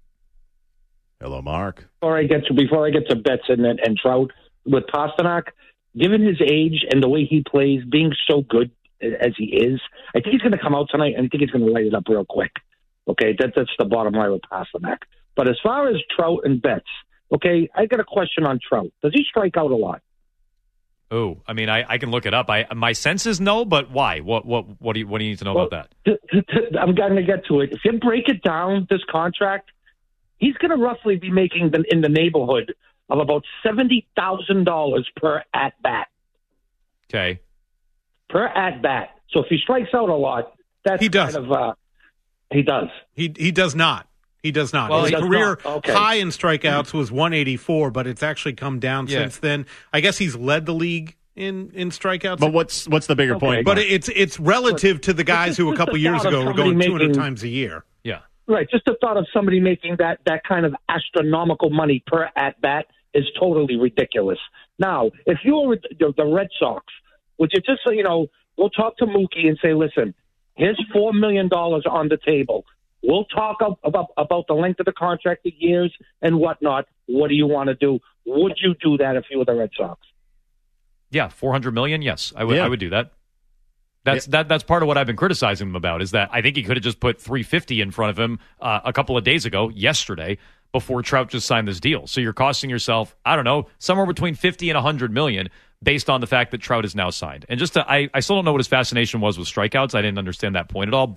Hello, Mark. Before I get to before I get to Betson and, and Trout with Pastrnak. Given his age and the way he plays, being so good as he is, I think he's going to come out tonight and I think he's going to light it up real quick. Okay, that, that's the bottom line with Pastrnak. But as far as Trout and Betts, okay, I got a question on Trout. Does he strike out a lot? Oh, I mean, I, I can look it up. I my sense is no, but why? What what what do you what do you need to know well, about that? T- t- I'm going to get to it. If you break it down, this contract, he's going to roughly be making the, in the neighborhood of about seventy thousand dollars per at-bat. Okay. Per at-bat. So if he strikes out a lot, that's he does. kind of, uh, he does. He he does not. He does not. Well, His he does career not. Okay. high in strikeouts was one eighty-four, but it's actually come down Yeah. since then. I guess he's led the league in, in strikeouts. But what's what's the bigger Okay. point? But Mark? it's it's relative to the guys who a Just couple the years thought of ago were somebody going two hundred making- times a year. Yeah. Right. Just the thought of somebody making that, that kind of astronomical money per at-bat is totally ridiculous. Now, if you were the, the Red Sox, would you just, you know, we'll talk to Mookie and say, listen, here's four million dollars on the table. We'll talk about, about the length of the contract, the years, and whatnot. What do you want to do? Would you do that if you were the Red Sox? Yeah, four hundred million dollars. Yes, I would. Yeah. I would do that. That's that. That's part of what I've been criticizing him about. Is that I think he could have just put three fifty in front of him uh, a couple of days ago, yesterday, before Trout just signed this deal. So you're costing yourself, I don't know, somewhere between fifty and a hundred million, based on the fact that Trout is now signed. And just to, I, I still don't know what his fascination was with strikeouts. I didn't understand that point at all. But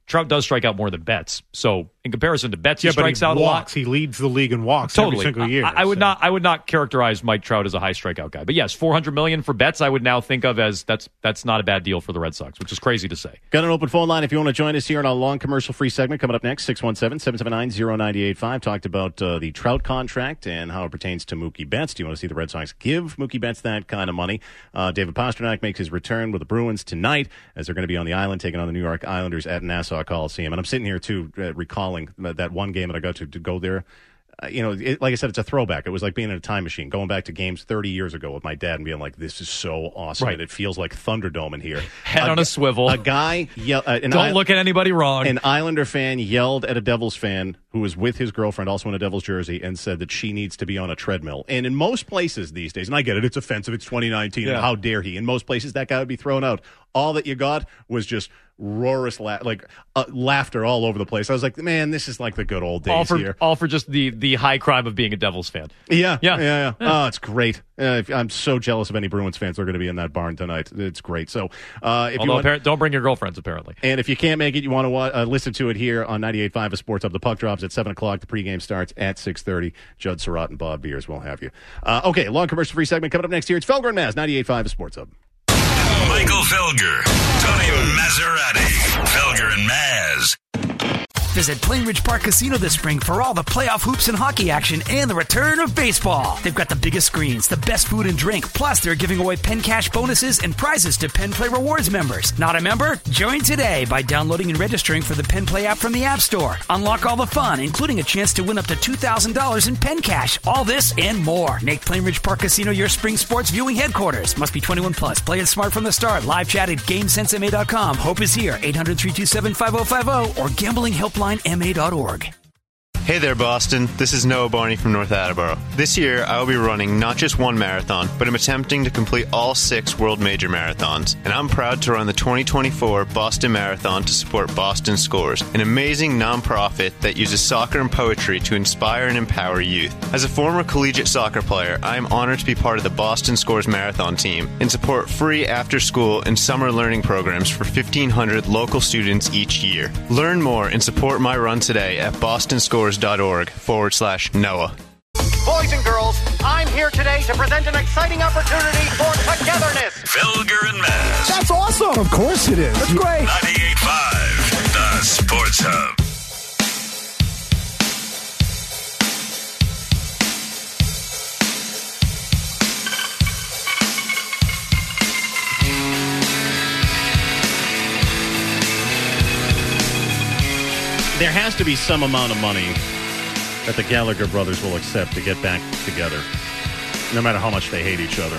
Trout does strike out more than Betts. So in comparison to Betts, yeah, he strikes but he out walks. a lot. He leads the league in walks Totally. every single year. I, I would so. not. I would not characterize Mike Trout as a high strikeout guy. But yes, four hundred million dollars for Betts, I would now think of as that's that's not a bad deal for the Red Sox, which is crazy to say. Got an open phone line if you want to join us here on a long commercial-free segment coming up next. six one seven, seven seven nine, zero nine eight five. Talked about uh, the Trout contract and how it pertains to Mookie Betts. Do you want to see the Red Sox give Mookie Betts that kind of money? Uh, David Pastrnak makes his return with the Bruins tonight as they're going to be on the island taking on the New York Islanders at Nassau Coliseum. And I'm sitting here, too, uh, recalling that one game that I got to, to go there. Uh, you know, it, like I said, it's a throwback. It was like being in a time machine, going back to games thirty years ago with my dad and being like, this is so awesome. Right. And it feels like Thunderdome in here. Head a, on a swivel. A guy yelled. Uh, Don't I- look at anybody wrong. An Islander fan yelled at a Devils fan who was with his girlfriend, also in a Devils jersey, and said that she needs to be on a treadmill. And in most places these days, and I get it, it's offensive, it's twenty nineteen, Yeah. and how dare he? In most places, that guy would be thrown out. All that you got was just roarous, la- like uh, laughter all over the place. I was like, man, this is like the good old days all for here. all for just the the high crime of being a Devils fan. Yeah, Yeah. yeah, yeah. yeah. Oh, it's great. Uh, if, I'm so jealous of any Bruins fans that are going to be in that barn tonight. It's great. So, uh, if Although you want, appar- don't bring your girlfriends, apparently. and if you can't make it, you want to uh, listen to it here on ninety-eight point five of Sports Hub. The puck drops at seven o'clock. The pregame starts at six thirty. Judd Surratt and Bob Beers will have you. Uh, okay, long commercial-free segment coming up next here. It's Felger and Maz, ninety-eight point five of Sports Hub. Michael Felger, Tony Maserati, Felger and Maz. Visit Plainridge Park Casino this spring for all the playoff hoops and hockey action and the return of baseball. They've got the biggest screens, the best food and drink, plus they're giving away Penn Cash bonuses and prizes to Penn Play Rewards members. Not a member? Join today by downloading and registering for the Penn Play app from the App Store. Unlock all the fun, including a chance to win up to two thousand dollars in Penn Cash. All this and more. Make Plainridge Park Casino your spring sports viewing headquarters. Must be twenty-one plus. Play it smart from the start. Live chat at GameSense M A dot com. Hope is here. eight hundred, three two seven, five oh five oh or gambling helpline M A dot org. Hey there, Boston. This is Noah Barney from North Attleboro. This year, I will be running not just one marathon, but I'm attempting to complete all six world major marathons. And I'm proud to run the twenty twenty-four Boston Marathon to support Boston Scores, an amazing nonprofit that uses soccer and poetry to inspire and empower youth. As a former collegiate soccer player, I am honored to be part of the Boston Scores Marathon team and support free after-school and summer learning programs for fifteen hundred local students each year. Learn more and support my run today at bostonscores.org forward slash Noah. Boys and girls, I'm here today to present an exciting opportunity for togetherness. Felger and Maz. That's awesome. Of course it is. That's great. ninety-eight point five, the Sports Hub. There has to be some amount of money that the Gallagher brothers will accept to get back together, no matter how much they hate each other.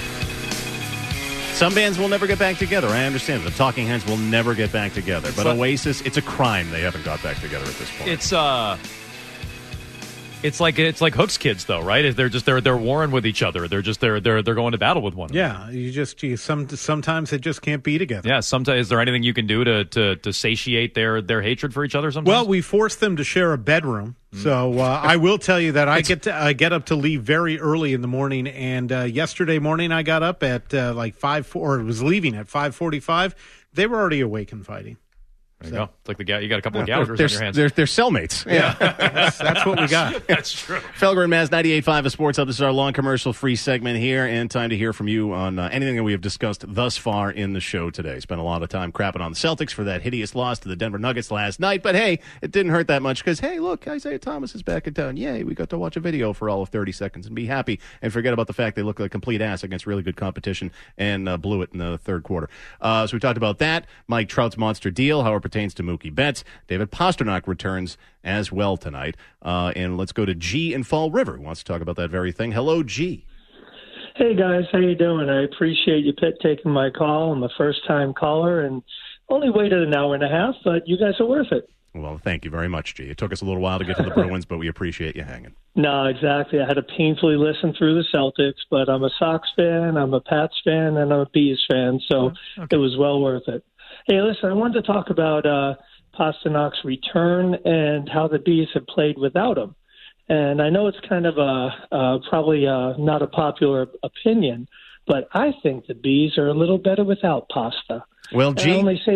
Some bands will never get back together. I understand. The Talking Heads will never get back together. But like, Oasis, it's a crime they haven't got back together at this point. It's uh It's like it's like Hook's kids, though, right? They're just they're they're warring with each other. They're just they're they're they're going to battle with one another. Yeah, you just you, some sometimes it just can't be together. Yeah, sometimes is there anything you can do to to, to satiate their, their hatred for each other? Sometimes. Well, we forced them to share a bedroom. Mm. So uh, I will tell you that I get to, I get up to leave very early in the morning. And uh, yesterday morning, I got up at uh, like five or was leaving at five forty-five. They were already awake and fighting. There you so. go. It's like the ga- you got a couple yeah, of Gallaghers on your hands. They're, they're cellmates. Yeah, that's, that's what we got. That's true. Felger and Maz, ninety-eight point five of Sports Hub. This is our long commercial-free segment here, and time to hear from you on uh, anything that we have discussed thus far in the show today. Spent a lot of time crapping on the Celtics for that hideous loss to the Denver Nuggets last night, but hey, it didn't hurt that much because, hey, look, Isaiah Thomas is back in town. Yay, we got to watch a video for all of thirty seconds and be happy and forget about the fact they look like complete ass against really good competition and uh, blew it in the third quarter. Uh, so we talked about that, Mike Trout's monster deal, how it pertains to Mookie Betts. David Pastrnak returns as well tonight. Uh, and let's go to G in Fall River, who wants to talk about that very thing. Hello, G. Hey, guys. How you doing? I appreciate you Pitt, taking my call. I'm a first-time caller and only waited an hour and a half, but you guys are worth it. Well, thank you very much, G. It took us a little while to get to the Bruins, but we appreciate you hanging. No, exactly. I had to painfully listen through the Celtics, but I'm a Sox fan, I'm a Pats fan, and I'm a Bees fan, so okay. It was well worth it. Hey, listen, I wanted to talk about uh, Pasternak's return and how the Bees have played without him. And I know it's kind of a uh, probably uh, not a popular opinion, but I think the Bees are a little better without Pasta. Well, G, I only say that.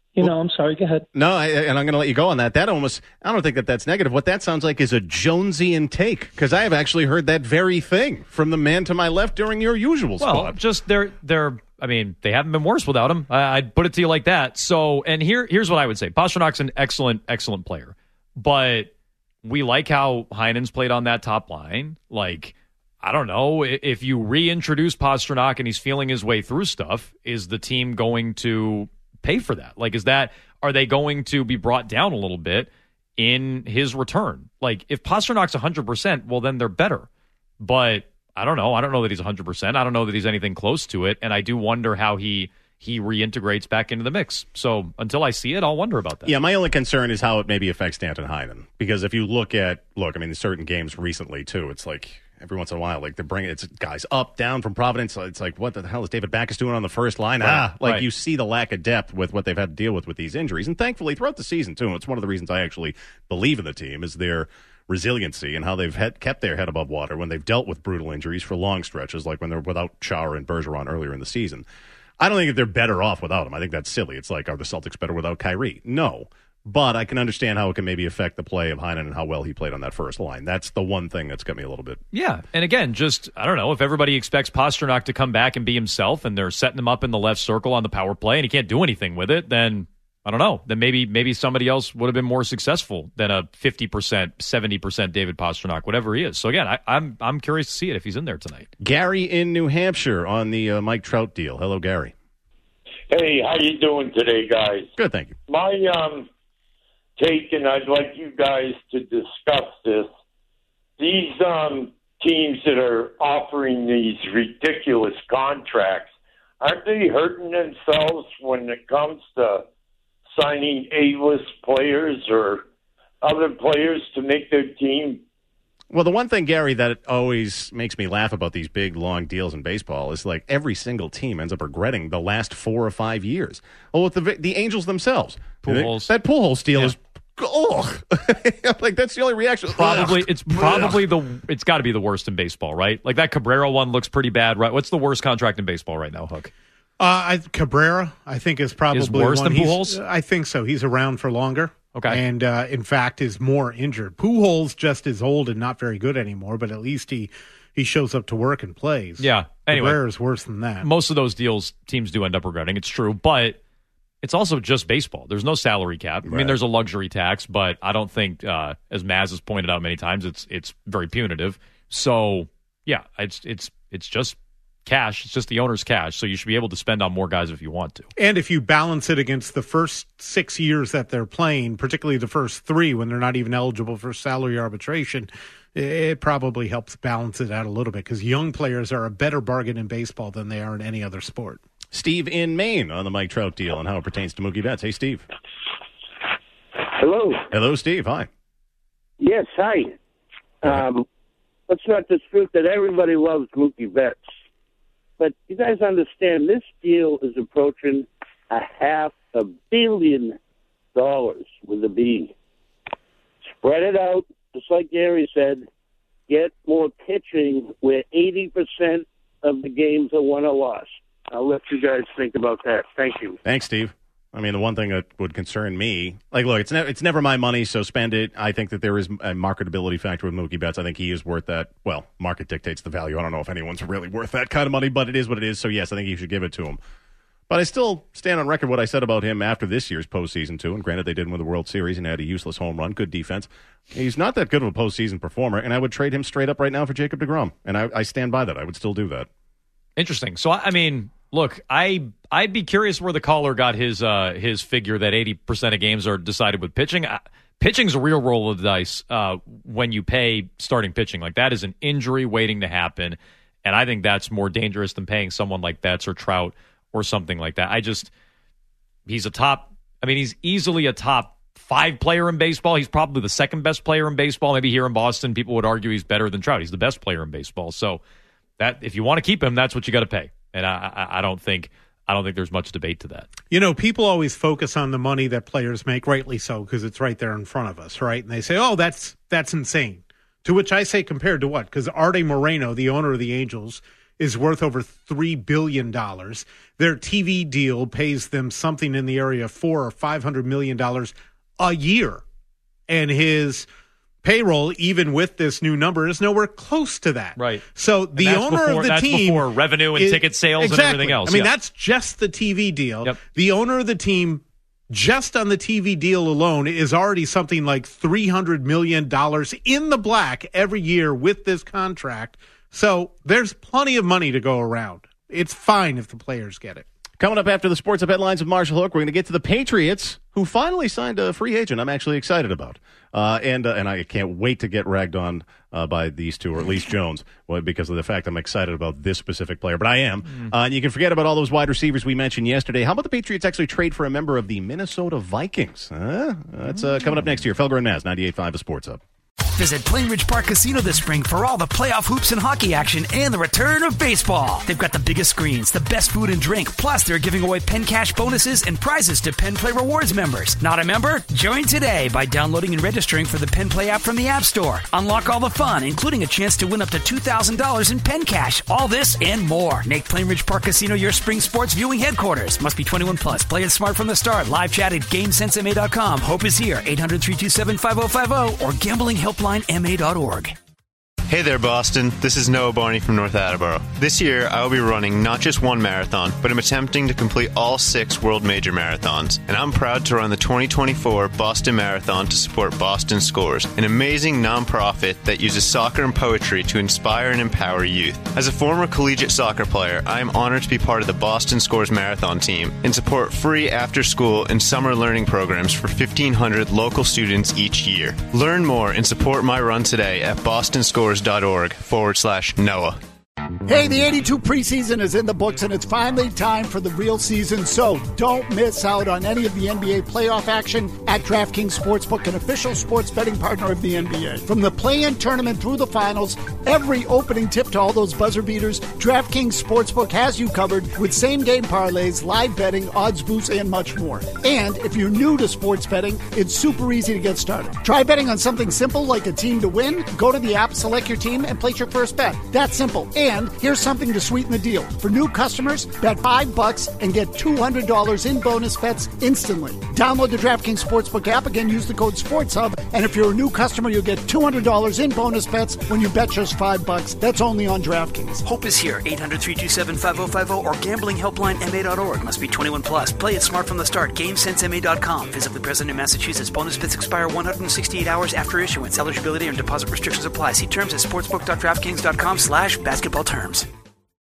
You know, I'm sorry. Go ahead. No, I, and I'm going to let you go on that. That almost, I don't think that that's negative. What that sounds like is a Jonesian take, because I have actually heard that very thing from the man to my left during your usual well, spot. just they're they're. I mean, they haven't been worse without him. I, I'd put it to you like that. So, and here here's what I would say: Pasternak's an excellent, excellent player, but we like how Heinen's played on that top line. Like, I don't know if you reintroduce Pasternak and he's feeling his way through stuff. Is the team going to pay for that? Like, is that, are they going to be brought down a little bit in his return? Like, if Pasternak's one hundred percent, well, then they're better. But I don't know. I don't know that he's one hundred percent. I don't know that he's anything close to it. And I do wonder how he he reintegrates back into the mix. So until I see it, I'll wonder about that. Yeah, my only concern is how it maybe affects Danton Heinen. Because if you look at, look, I mean, certain games recently, too, it's like, every once in a while, like they're bringing it's guys up, down from Providence. It's like, what the hell is David Backes doing on the first line? Right, ah, like right. you see the lack of depth with what they've had to deal with with these injuries. And thankfully, throughout the season, too, and it's one of the reasons I actually believe in the team, is their resiliency and how they've had, kept their head above water when they've dealt with brutal injuries for long stretches, like when they're without Chara and Bergeron earlier in the season. I don't think that they're better off without him. I think that's silly. It's like, are the Celtics better without Kyrie? No. But I can understand how it can maybe affect the play of Heinen and how well he played on that first line. That's the one thing that's got me a little bit. Yeah. And again, just, I don't know, if everybody expects Pasternak to come back and be himself and they're setting him up in the left circle on the power play and he can't do anything with it, then I don't know. Then maybe maybe somebody else would have been more successful than a fifty percent, seventy percent David Pasternak, whatever he is. So again, I, I'm I'm curious to see it if he's in there tonight. Gary in New Hampshire on the uh, Mike Trout deal. Hello, Gary. Hey, how you doing today, guys? Good, thank you. My um, take, and I'd like you guys to discuss this. These um, teams that are offering these ridiculous contracts, aren't they hurting themselves when it comes to signing A-list players or other players to make their team? Well, the one thing, Gary, that always makes me laugh about these big, long deals in baseball is like every single team ends up regretting the last four or five years. Well, with the the Angels themselves, Pujols. that Pujols deal Yeah. is, oh, like that's the only reaction. Probably Ugh. it's probably the it's got to be the worst in baseball, right? Like that Cabrera one looks pretty bad, right? What's the worst contract in baseball right now, Hook? Uh, I, Cabrera, I think, is probably Is worse one than he's- Pujols? I think so. He's around for longer. Okay. And, uh, in fact, is more injured. Pujols just is old and not very good anymore, but at least he, he shows up to work and plays. Yeah. Anyway, Cabrera's worse than that. Most of those deals teams do end up regretting. It's true, but it's also just baseball. There's no salary cap. I mean, Right. there's a luxury tax, but I don't think, uh, as Maz has pointed out many times, it's it's very punitive. So yeah, it's it's it's just cash. It's just the owner's cash. So you should be able to spend on more guys if you want to. And if you balance it against the first six years that they're playing, particularly the first three when they're not even eligible for salary arbitration, it probably helps balance it out a little bit because young players are a better bargain in baseball than they are in any other sport. Steve in Maine on the Mike Trout deal and how it pertains to Mookie Betts. Hey, Steve. Hello. Hello, Steve. Hi. Yes, hi. Um, let's not dispute that everybody loves Mookie Betts. But you guys understand this deal is approaching a half a billion dollars with a B. Spread it out, just like Gary said. Get more pitching where eighty percent of the games are won or lost. I'll let you guys think about that. Thank you. Thanks, Steve. I mean, the one thing that would concern me, like, look, it's, ne- it's never my money, so spend it. I think that there is a marketability factor with Mookie Betts. I think he is worth that. Well, market dictates the value. I don't know if anyone's really worth that kind of money, but it is what it is. So, yes, I think you should give it to him. But I still stand on record what I said about him after this year's postseason, too. And granted, they didn't win the World Series and had a useless home run, good defense. He's not that good of a postseason performer, and I would trade him straight up right now for Jacob deGrom. And I, I stand by that. I would still do that. Interesting. So, I I mean, look, I, I'd be curious where the caller got his uh, his figure that eighty percent of games are decided with pitching. I, pitching's a real roll of the dice uh, when you pay starting pitching. Like, that is an injury waiting to happen, and I think that's more dangerous than paying someone like Betts or Trout or something like that. I just, he's a top, I mean, he's easily a top five player in baseball. He's probably the second best player in baseball. Maybe here in Boston, people would argue he's better than Trout. He's the best player in baseball. So, that if you want to keep him, that's what you got to pay. And I, I, I don't think I don't think there's much debate to that. You know, people always focus on the money that players make, rightly so, because it's right there in front of us, right? And they say, oh, that's that's insane. To which I say, compared to what? Because Arte Moreno, the owner of the Angels, is worth over three billion dollars. Their T V deal pays them something in the area of four or five hundred million dollars a year. And his payroll, even with this new number, is nowhere close to that. Right. So the owner before, of the that's team before revenue and is, ticket sales exactly. and everything else. I mean, yeah. that's just the T V deal. Yep. The owner of the team, just on the T V deal alone, is already something like three hundred million dollars in the black every year with this contract. So there's plenty of money to go around. It's fine if the players get it. Coming up after the Sports Up headlines of Marshall Hook, we're going to get to the Patriots, who finally signed a free agent I'm actually excited about. Uh, and uh, and I can't wait to get ragged on uh, by these two, or at least Jones, well, because of the fact I'm excited about this specific player. But I am. Mm. Uh, and you can forget about all those wide receivers we mentioned yesterday. How about the Patriots actually trade for a member of the Minnesota Vikings? Huh? That's uh, coming up next year. Felger and Maz, ninety-eight point five, The Sports Up. Visit Plainridge Park Casino this spring for all the playoff hoops and hockey action and the return of baseball. They've got the biggest screens, the best food and drink, plus they're giving away Penn Cash bonuses and prizes to Penn Play Rewards members. Not a member? Join today by downloading and registering for the Penn Play app from the App Store. Unlock all the fun, including a chance to win up to two thousand dollars in Penn Cash. All this and more. Make Plainridge Park Casino your spring sports viewing headquarters. Must be twenty-one plus. Play it smart from the start. Live chat at game sense M A dot com. Hope is here. eight hundred, three two seven, five oh five oh or gambling helpline M A dot org. Hey there, Boston. This is Noah Barney from North Attleboro. This year, I will be running not just one marathon, but I'm attempting to complete all six world major marathons. And I'm proud to run the twenty twenty-four Boston Marathon to support Boston Scores, an amazing nonprofit that uses soccer and poetry to inspire and empower youth. As a former collegiate soccer player, I am honored to be part of the Boston Scores Marathon team and support free after-school and summer learning programs for fifteen hundred local students each year. Learn more and support my run today at bostonscores.org forward slash Noah. Hey, the eighty-two preseason is in the books, and it's finally time for the real season, so don't miss out on any of the N B A playoff action at DraftKings Sportsbook, an official sports betting partner of the N B A. From the play-in tournament through the finals, every opening tip to all those buzzer beaters, DraftKings Sportsbook has you covered with same-game parlays, live betting, odds boosts, and much more. And if you're new to sports betting, it's super easy to get started. Try betting on something simple like a team to win. Go to the app, select your team, and place your first bet. That's simple. And here's something to sweeten the deal. For new customers, bet five bucks and get two hundred dollars in bonus bets instantly. Download the DraftKings Sportsbook app. Again, use the code SportsHub. And if you're a new customer, you'll get two hundred dollars in bonus bets when you bet just five bucks. That's only on DraftKings. Hope is here. eight hundred, three two seven, five oh five oh or gambling helpline M A dot org. Must be twenty-one plus. Play it smart from the start. game sense M A dot com. Physically present in Massachusetts. Bonus bets expire one hundred sixty-eight hours after issuance. Eligibility and deposit restrictions apply. See terms at sportsbook dot draftkings dot com slash basketball terms.